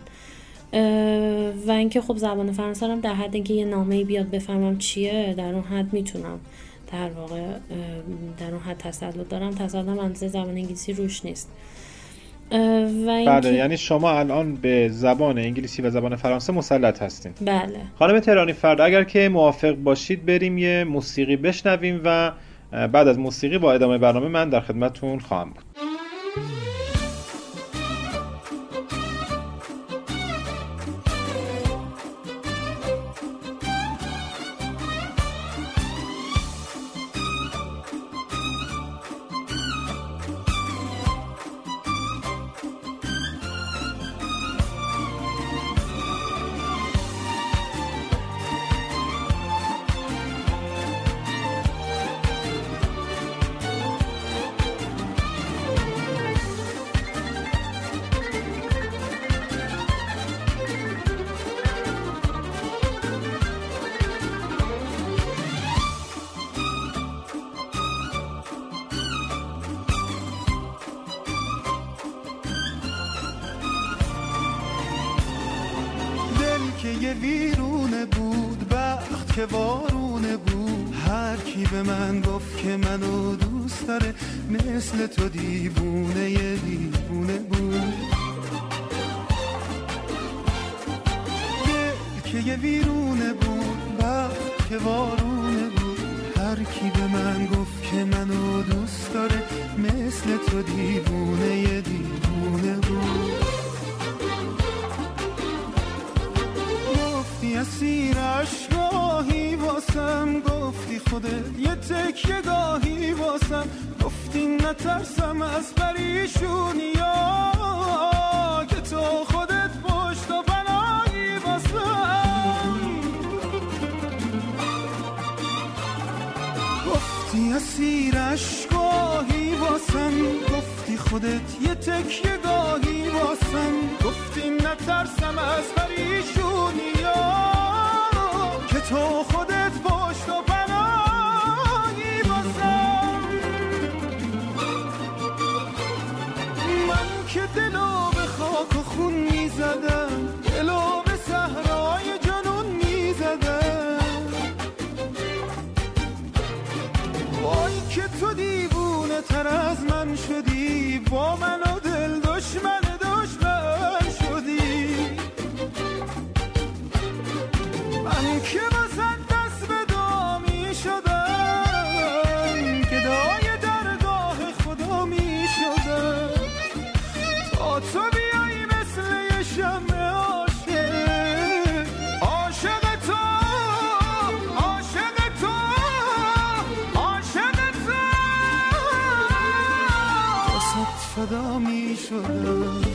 و اینکه خب زبان فرانسه هم در حد اینکه یه نامه‌ای بیاد بفهمم چیه، در اون حد میتونم در واقع در اون حد تسلط دارم. تسلطم اندازه زبان انگلیسی روش نیست. و این بله که... یعنی شما الان به زبان انگلیسی و زبان فرانسه مسلط هستین. بله. خانم تهرانی فرد، اگر که موافق باشید بریم یه موسیقی بشنویم و بعد از موسیقی با ادامه برنامه من در خدمتتون خواهم بود. که یه ویرونه بود، بخت که وارونه بود، هر کی به من گفت که منو دوست داره مثل تو دیوونه یه دیوونه بود. دل که یه ویرونه بود، بخت که وارونه بود، هر کی به من گفت که منو دوست داره مثل تو دیوونه یه دیوونه بود. گفتی اسیر عشقاهی واسم، گفتی خودت یه تکیه گاهی واسم، گفتی نترسم از پریشونی ها که تو خودت پشت و پناهی واسم. گفتی اسیر عشقاهی واسم، گفتی خودت یه تکیه گاهی واسم، گفتی نترسم از پریشونی که تو خودت پشت و پناهی واسم. من که دلو به خاک و خون میزدم، دلو به صحرای جنون میزدم، وای که تو دیوونه تر از من شدی، با من و دل دشمن دشمن شدی. من که بازم دست به دعا می شدم، که دعای درگاه خدا می شدم، تا تو بیایی مثل یه شمع عاشق، عاشق تو عاشق تو عاشق تو، واسه فدا می شدم.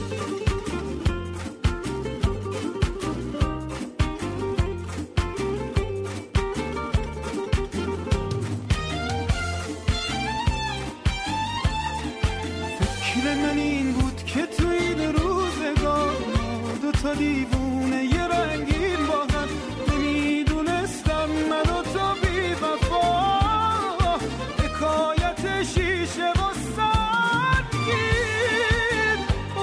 من این بود که تو این روزگار دو تا دیوونه یه رنگین با هم، نمیدونستم من و تو بی وفا حکایت شیشه و سنگین.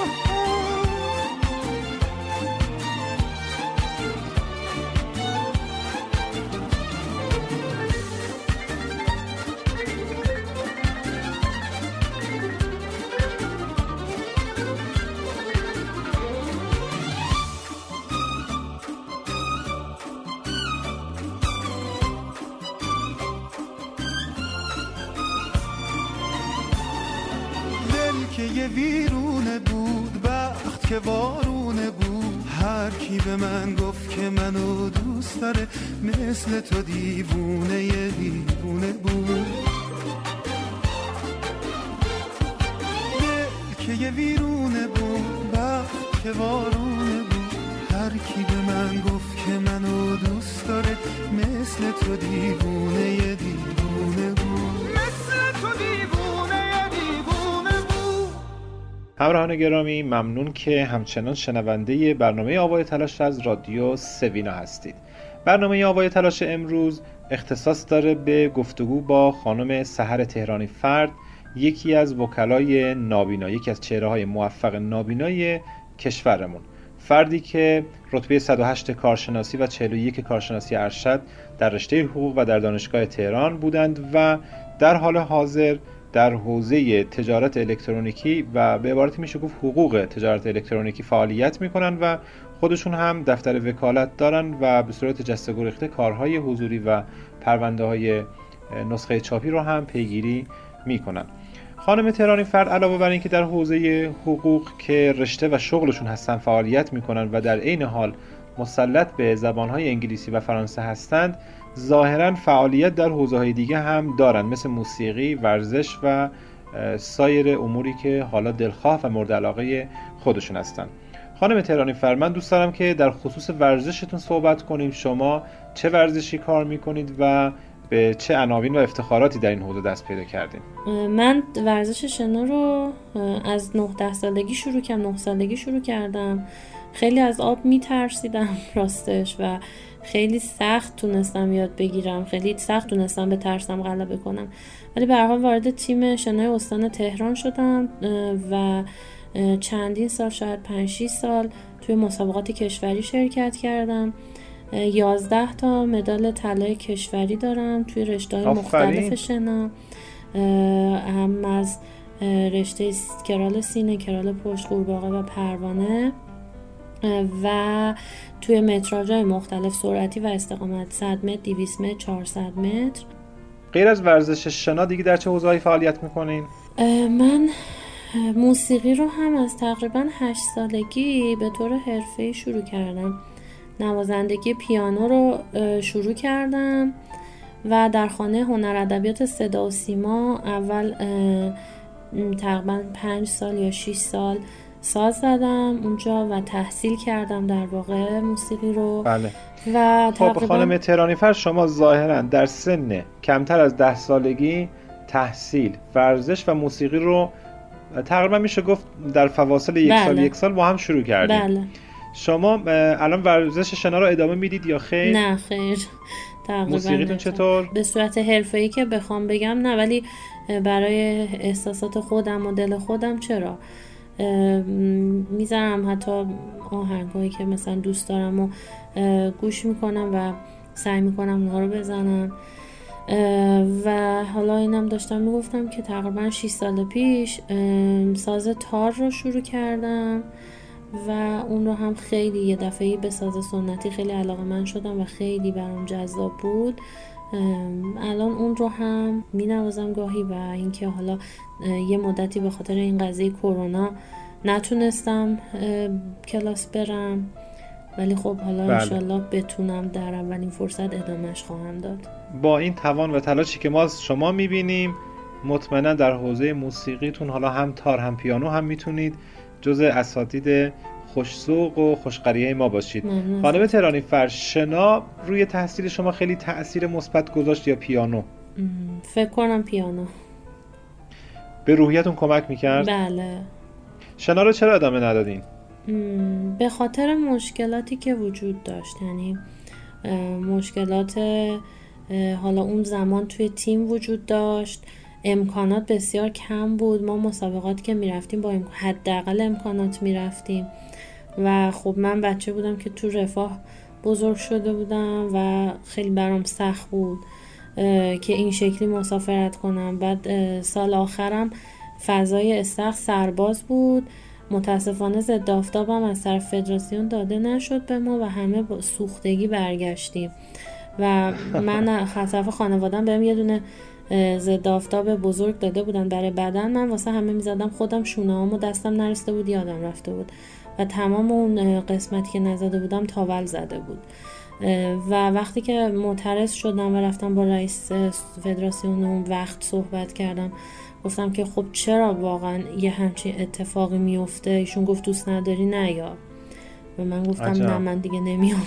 که یه ویرونه بود، بخت که وارونه بود، هر کی به من گفت که منو دوست داره مثل تو دیوونه یه دیوونه بود. دل که یه ویرونه بود، بخت که وارونه بود، هر کی به من گفت که منو دوست داره مثل تو دیوونه یه دیوونه بود، مثل تو دیوونه یه دیوونه بود. همراهان گرامی، ممنون که همچنان شنونده برنامه آوای تلاش از رادیو سوینا هستید. برنامه آوای تلاش امروز اختصاص داره به گفتگو با خانم سحر تهرانی فرد، یکی از وکلای نابینا، یکی از چهره‌های موفق نابینای کشورمون. فردی که رتبه صد و هشت کارشناسی و چهل و یک کارشناسی ارشد در رشته حقوق و در دانشگاه تهران بودند و در حال حاضر در حوزه تجارت الکترونیکی و به عبارتی میشه گفت حقوق تجارت الکترونیکی فعالیت میکنن و خودشون هم دفتر وکالت دارن و به صورت جسته گریخته کارهای حضوری و پرونده های نسخه چاپی رو هم پیگیری میکنن. خانم تهرانی فرد علاوه بر اینکه در حوزه حقوق که رشته و شغلشون هستن فعالیت میکنن و در عین حال مسلط به زبانهای انگلیسی و فرانسه هستند، ظاهراً فعالیت در حوزه‌های دیگه هم دارن، مثل موسیقی، ورزش و سایر اموری که حالا دلخواه و مورد علاقه خودشون هستن. خانم تهرانی فر، من دوست دارم که در خصوص ورزشتون صحبت کنیم. شما چه ورزشی کار میکنید و به چه عناوین و افتخاراتی در این حوزه دست پیدا کردین؟ من ورزش شنا رو از نه ده سالگی شروع کردم، نه سالگی شروع کردم. خیلی از آب میترسیدم راستش و خیلی سخت تونستم یاد بگیرم، خیلی سخت تونستم به ترسم غلبه کنم، ولی به هر حال وارد تیم شنای استان تهران شدم و چندین سال، شاید پنج شش سال توی مسابقات کشوری شرکت کردم. یازده تا مدال طلای کشوری دارم توی رشته‌های مختلف شنا، هم از رشته کرال سینه، کرال پشت، قورباغه و پروانه و توی متراژهای مختلف سرعتی و استقامت صد متر، دویست متر، چهارصد متر. غیر از ورزش شنا دیگه در چه حوزه‌ای فعالیت می‌کنین؟ من موسیقی رو هم از تقریباً هشت سالگی به طور حرفه‌ای شروع کردم. نوازندگی پیانو رو شروع کردم و در خانه هنر ادبیات صدا و سیما اول تقریباً پنج سال یا شش سال ساز زدم اونجا و تحصیل کردم در واقع موسیقی رو. بله. و خب خانم تهرانی فر، شما ظاهراً در سن کمتر از ده سالگی تحصیل، ورزش و موسیقی رو تقریبا میشه گفت در فواصل یک بله. سال یک سال با هم شروع کردید. بله. شما الان ورزش شنا رو ادامه میدید یا خیر؟ نه خیر. موسیقیتون چطور؟ به صورت حرفه‌ای که بخوام بگم نه، ولی برای احساسات خودم و دل خودم چرا میذارم حتی آهنگایی که مثلا دوست دارم و گوش میکنم و سعی میکنم اونها رو بزنم. و حالا اینم داشتم میگفتم که تقریبا شش سال پیش ساز تار رو شروع کردم و اون رو هم خیلی یه دفعه‌ای به ساز سنتی خیلی علاقه‌مند شدم و خیلی برام جذاب بود. الان اون رو هم می‌نوازم گاهی و اینکه حالا یه مدتی به خاطر این قضیه کرونا نتونستم کلاس برم، ولی خب حالا بله. انشالله بتونم در اولین فرصت ادامهش خواهم داد. با این توان و تلاشی که ما از شما میبینیم مطمئنا در حوزه موسیقیتون حالا هم تار هم پیانو هم میتونید جزء اساتید خوش‌ذوق و خوش‌قریه ما باشید. خانم تهرانی فر، شنا روی تحصیل شما خیلی تأثیر مثبت گذاشت یا پیانو؟ فکر کنم پیانو. به روحیتون کمک میکرد؟ بله. شنا رو چرا ادامه ندادین؟ به خاطر مشکلاتی که وجود داشت، یعنی مشکلات حالا اون زمان توی تیم وجود داشت، امکانات بسیار کم بود. ما مسابقات که میرفتیم با حداقل امکانات میرفتیم و خب من بچه بودم که تو رفاه بزرگ شده بودم و خیلی برام سخت بود که این شکلی مسافرت کنم. بعد سال آخرم فضای استخر سرباز بود، متاسفانه ضد آفتابم از طرف فدراسیون داده نشد به ما و همه با سوختگی برگشتیم و من از طرف خانواده‌ام بهم یه دونه ضد آفتاب بزرگ داده بودن برای بدن. من واسه همه میزدم، خودم شونه‌هامو دستم نرسیده بود، یادم رفته بود و تمام اون قسمتی که نزده بودم تاول زده بود. و وقتی که معترض شدم و رفتم با رئیس فدراسیون اون وقت صحبت کردم، گفتم که خب چرا واقعا یه همچین اتفاقی میفته؟ ایشون گفت دوست نداری نیا و من گفتم عجب. نه من دیگه نمیام.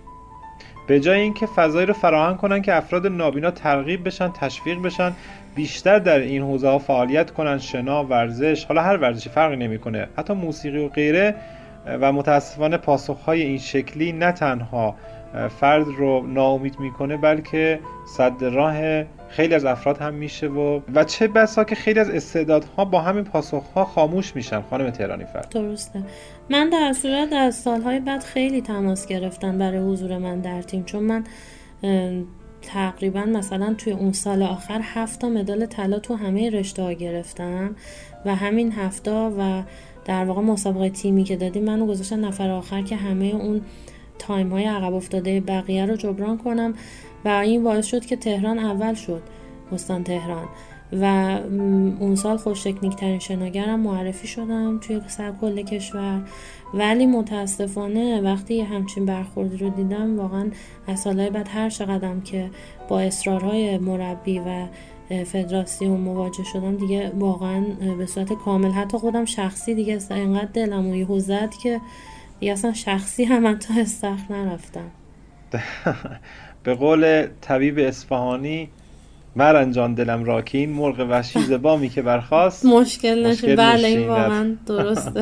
به جای اینکه فضایی رو فراهم کنن که افراد نابینا ترغیب بشن، تشویق بشن، بیشتر در این حوزه ها فعالیت کنن، شنا، ورزش، حالا هر ورزشی فرقی نمیکنه، حتی موسیقی و غیره، و متاسفانه پاسخهای این شکلی نه تنها فرد رو ناامید میکنه بلکه سد راه خیلی از افراد هم میشه و و چه بسا که خیلی از استعدادها با همین پاسخها خاموش میشن. خانم تهرانی فر، درسته. من در صورت از سالهای بعد خیلی تماس گرفتن برای حضور من در تیم، چون من تقریبا مثلا توی اون سال آخر هفت تا مدال طلا تو همه رشته‌ها گرفتم و همین هفت تا و در واقع مسابقه تیمی که دادیم منو گذاشتن نفر آخر که همه اون تایم های عقب افتاده بقیه رو جبران کنم و این باعث شد که تهران اول شد، استان تهران، و اون سال خوش تکنیک ترین شناگرم معرفی شدم توی سر کل کشور. ولی متاسفانه وقتی همچین برخوردی رو دیدم واقعا از سالهای بعد هر چقدرم که با اصرارهای مربی و فدراسیون مواجه شدم دیگه واقعا به صورت کامل حتی خودم شخصی دیگه اینقدر دلم و یهو زد که دیگه اصلا شخصی هم تا استخر نرفتم. به قول طبیب اصفهانی مرنجان دلم راکین مرغ وحشی زبامی که برخاست مشکل نشه. بله این واقعا درسته.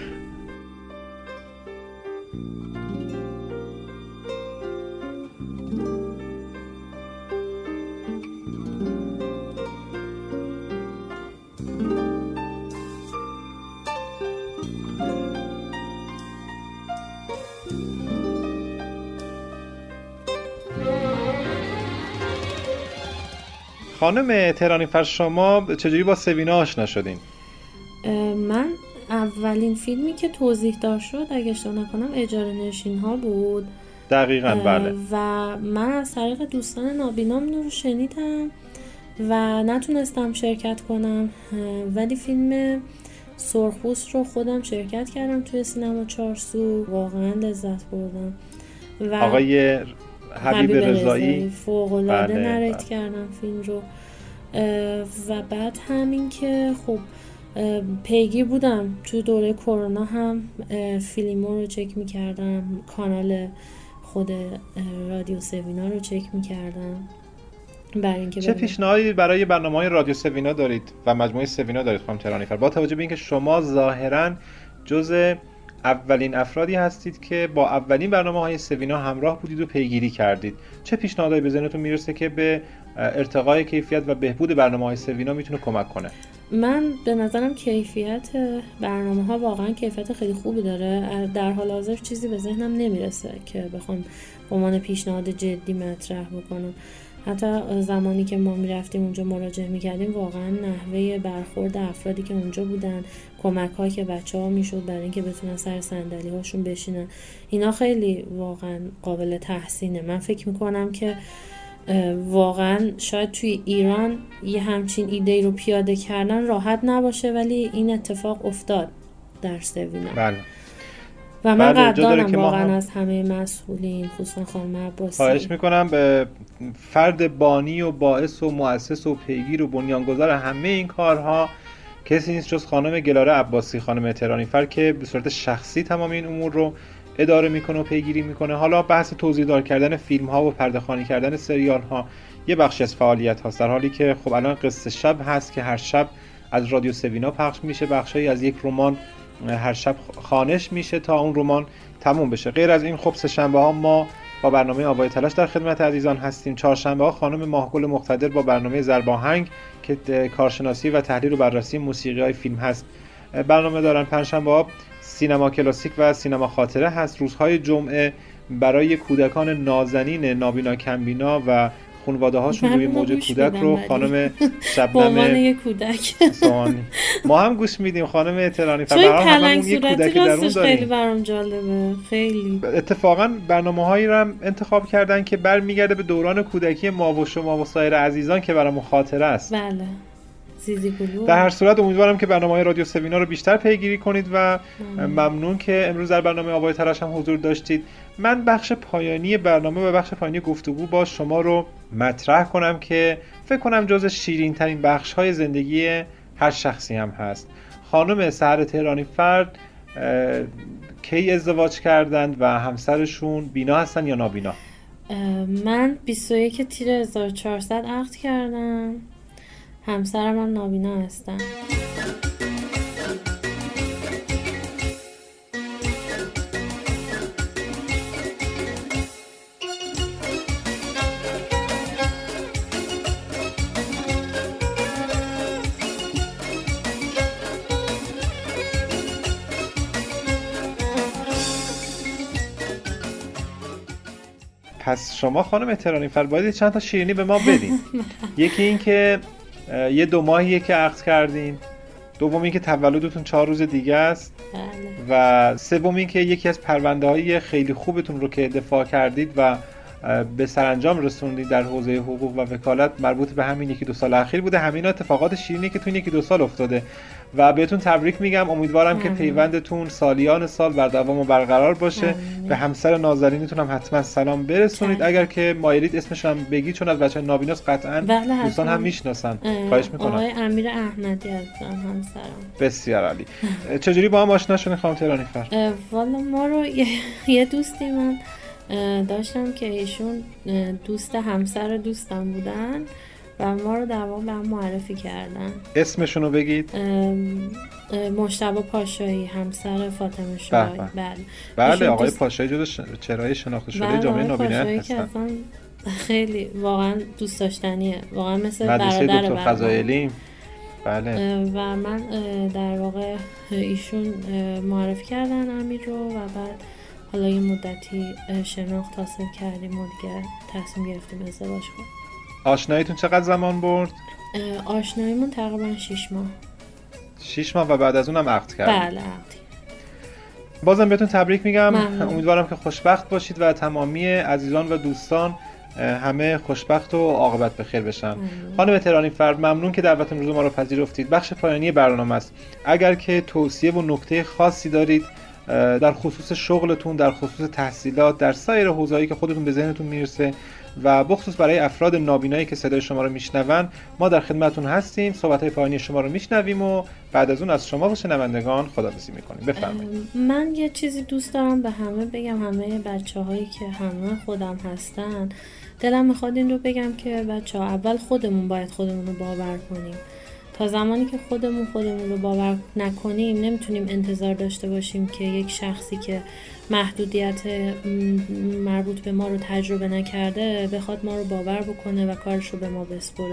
خانم تهرانی‌فر شما چجوری با سوینا آشنا شدین؟ من اولین فیلمی که توضیح دار شد اگه اشتباه نکنم اجاره نشین ها بود. دقیقاً بله. و من از طریق دوستان نابینام اون رو شنیدم و نتونستم شرکت کنم، ولی فیلم سرخپوست رو خودم شرکت کردم توی سینما چارسو، واقعا لذت بردم. و آقای حبیب رضایی فوق‌العاده بله، نریت بله. کردم فیلم رو و بعد همین که خب پیگیر بودم تو دوره کرونا هم فیلمو رو چک می‌کردم، کانال خود رادیو سوینا رو چک می‌کردم. برای اینکه چه پیشنهادی برای برنامه‌های رادیو سوینا دارید و مجموعه سوینا دارید خانم تهرانی‌فر، با توجه به اینکه شما ظاهراً جزء اولین افرادی هستید که با اولین برنامه‌های سوینا همراه بودید و پیگیری کردید، چه پیشنهادایی به ذهنتون میرسه که به ارتقای کیفیت و بهبود برنامه‌های سوینا میتونه کمک کنه؟ من به نظرم کیفیت برنامه‌ها واقعا کیفیت خیلی خوبی داره. در حال حاضر چیزی به ذهنم نمیرسه که بخوام به عنوان پیشنهاد جدی مطرح بکنم. حتی زمانی که ما میرفتیم اونجا مراجعه میکردیم واقعا نحوه برخورد افرادی که اونجا بودن، کمک هایی که بچه ها میشد برای اینکه بتونن سر صندلی هاشون بشینن، اینا خیلی واقعا قابل تحسینه. من فکر میکنم که واقعا شاید توی ایران یه همچین ایده رو پیاده کردن راحت نباشه، ولی این اتفاق افتاد در سوینا. بله. و من قدردانم واقعا هم... از همه مسئولین، خصوصا خانم عباسی. خواهش میکنم به فرد بانی و باعث و مؤسس و پیگیر و بنیانگذار همه این کارها کسی نیست جز خانم گلاره عباسی، خانم تهرانی‌فر، که به صورت شخصی تمام این امور رو اداره میکنه و پیگیری میکنه. حالا بحث توضیح دار کردن فیلم ها و پرده‌خوانی کردن سریال ها یه بخشی از فعالیت هاست، در حالی که خب الان قصه شب هست که هر شب از رادیو سوینا پخش میشه، بخشایی از یک رمان هر شب خوانش میشه تا اون رمان تموم بشه. غیر از این خب سه شنبه ها ما با برنامه آوای تلاش در خدمت عزیزان هستیم. چهارشنبه ها خانم ماهگل مقتدر با برنامه ضرباهنگ که کارشناسی و تحلیل و بررسی موسیقی های فیلم هست برنامه دارن. پنجشنبه ها سینما کلاسیک و سینما خاطره هست. روزهای جمعه برای کودکان نازنین نابینا کمبینا و خانواده هاشون روی موج کودک رو خانم شبنم کودک ما هم گوش میدیم. خانم تهرانی‌فر چون کلنگ صورتی راستش خیلی برام جالبه. خیلی اتفاقا برنامه‌هایی رو هم انتخاب کردن که برمیگرده به دوران کودکی ما و شما و سایر عزیزان که برامون خاطره است. بله. زیزی گلو. در هر صورت امیدوارم که برنامه‌های رادیو سوینا رو بیشتر پیگیری کنید و ممنون که امروز در برنامه آوای تلاش هم حضور داشتید. من بخش پایانی برنامه و بخش پایانی گفتگو با شما رو مطرح کنم که فکر کنم جز شیرین ترین بخش های زندگی هر شخصی هم هست. خانم سحر تهرانی‌فر کی ازدواج کردند و همسرشون بینا هستن یا نابینا؟ من بیست و یک تیر هزار و چهارصد عقد کردم، همسرم هم نابینا هستن. پس شما خانم احترانی‌فر باید چند تا شیرینی به ما بدین. یکی این که یه دو ماهیه که عقد کردین، دوم این که تولدتون چهار روز دیگه است، بله. و سوم این که یکی از پرونده‌های خیلی خوبتون رو که دفاع کردید و به سرانجام رسوندید در حوزه حقوق و وکالت مربوط به همین یکی دو سال اخیر بوده. همین اتفاقات شیرینی که تو این یکی دو سال افتاده و بهتون تبریک میگم. امیدوارم مم. که پیوندتون سالیان سال بر دوام و برقرار باشه. مم. به همسر نازنینتون هم حتما سلام برسونید. مم. اگر که مایلید اسمش هم بگید، چون از بچه نابیناست قطعا بله دوستان هم میشناسن. خواهش میکنم. آقای امیر احمدی هستم، همسرم. بسیار عالی. چجوری با هم آشنا شدین خانم تهرانی‌فر؟ والا ما رو یه دوستی من داشتم که ایشون دوست همسر دوستم بودن و ما رو در واقع به هم معرفی کردن. اسمشون رو بگید. مجتبی پاشایی، همسر فاطمه شاه. بله بله آقای دوست... پاشایی جزو چهره‌های شناخته شده جامعه نابینا هستن. خیلی واقعا دوست داشتنیه، واقعا مثل برادر برادر فضائلی. بله. و من در واقع ایشون معرفی کردن امیر رو و بعد حالا یه مدتی شناخت حاصل کردیم و دیگه تصمیم گرفتیم ازدواج کنیم. آشناییتون چقدر زمان برد؟ آشناییمون تقریبا شش ماه. شش ماه و بعد از اونم عقد کردیم. بله عقدی. بازم بهتون تبریک میگم. امیدوارم که خوشبخت باشید و تمامی عزیزان و دوستان همه خوشبخت و عاقبت بخیر بشن. خانم تهرانی‌فر ممنون که دعوت امروز ما رو پذیرفتید. بخش پایانی برنامه است. اگر که توصیه و نکته خاصی دارید در خصوص شغلتون، در خصوص تحصیلات، در سایر حوزه‌ای که خودتون به ذهنتون میرسه و بخصوص برای افراد نابینایی که صدای شما رو میشنون، ما در خدمتتون هستیم. صحبت‌های پایانی شما رو میشنویم و بعد از اون از شما و شنوندگان خداحافظی میکنیم. بفرمایید. من یه چیزی دوست دارم به همه بگم، همه بچه‌هایی که همه خودم هستن، دلم میخواد این رو بگم که بچه‌ها اول خودمون باید خودمون رو باور کنیم. تا زمانی که خودمون خودمون رو باور نکنیم نمیتونیم انتظار داشته باشیم که یک شخصی که محدودیت مربوط به ما رو تجربه نکرده بخواد ما رو باور بکنه و کارش رو به ما بسپره.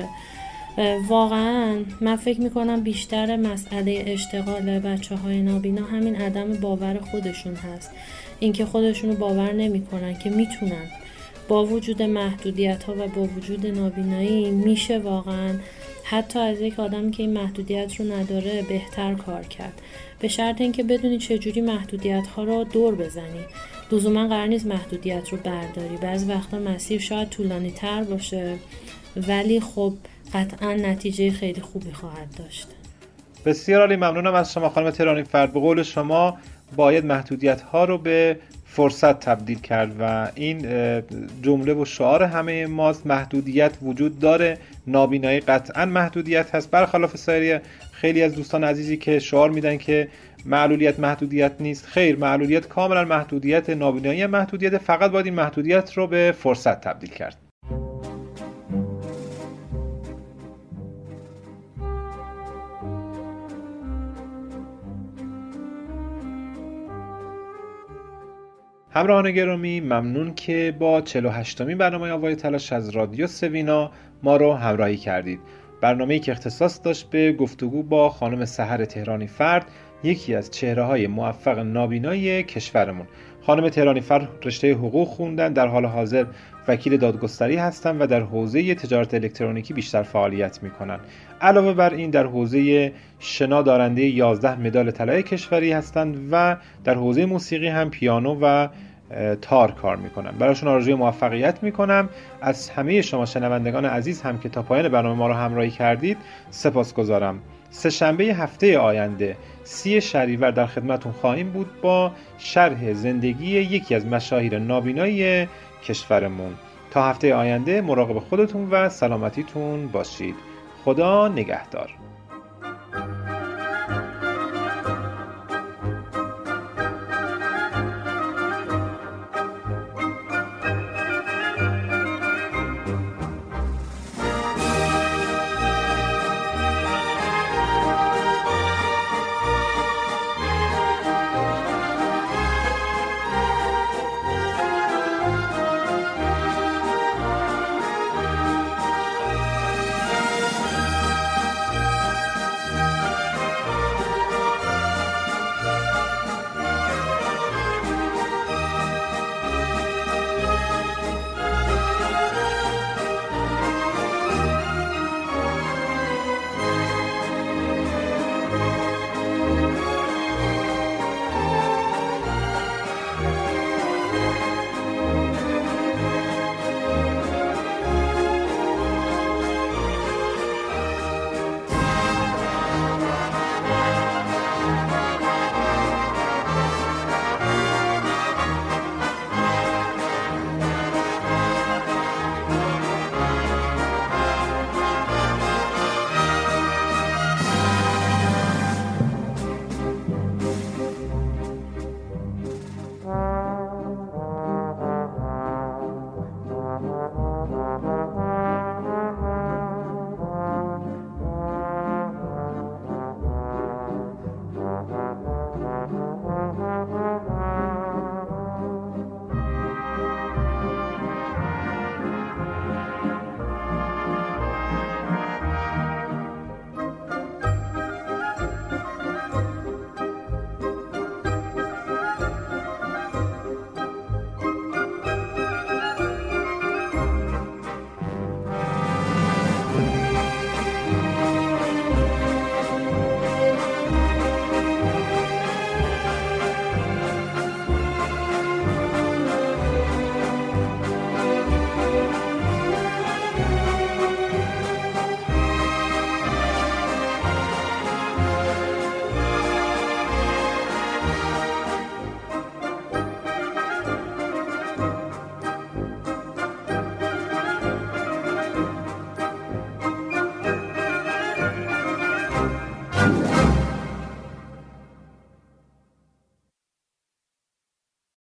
واقعا من فکر میکنم بیشتر مسئله اشتغال بچه های نابینا همین عدم باور خودشون هست. اینکه خودشون رو باور نمیکنن که میتونن با وجود محدودیت ها و با وجود نابینایی میشه واقعا حتی از یک آدمی که این محدودیت رو نداره بهتر کار کرد، به شرط اینکه بدونی چجوری محدودیت ها رو دور بزنی. لزوما قرار نیست محدودیت رو برداری، بعضی وقتا مسیر شاید طولانی تر باشه ولی خب قطعا نتیجه خیلی خوبی خواهد داشت. بسیار عالی، ممنونم از شما خانم تهرانی‌فر. به قول شما باید محدودیت ها رو به فرصت تبدیل کرد و این جمله و شعار همه ماست. محدودیت وجود داره، نابینایی قطعا محدودیت هست، برخلاف سایر خیلی از دوستان عزیزی که شعار میدن که معلولیت محدودیت نیست. خیر، معلولیت کاملا محدودیت، نابینایی محدودیت، فقط باید این محدودیت رو به فرصت تبدیل کرد. همراهان گرامی، ممنون که با چهل و هشتمین برنامه آوای تلاش از رادیو سوینا ما رو همراهی کردید. برنامه‌ای که اختصاص داشت به گفتگو با خانم سحر تهرانی‌فر، یکی از چهره‌های موفق نابینای کشورمون. خانم تهرانی‌فر رشته حقوق خوندن، در حال حاضر وکیل دادگستری هستند و در حوزه تجارت الکترونیکی بیشتر فعالیت می‌کنند. علاوه بر این در حوزه شنا دارنده یازده مدال طلای کشوری هستند و در حوزه موسیقی هم پیانو و تار کار میکنن. براشون آرزوی موفقیت میکنم. از همه شما شنوندگان عزیز هم که تا پایان برنامه ما رو همراهی کردید سپاسگزارم. سه شنبه هفته آینده سی شهریور در خدمتون خواهیم بود با شرح زندگی یکی از مشاهیر نابینای کشورمون. تا هفته آینده مراقب خودتون و سلامتیتون باشید. خدا نگهدار.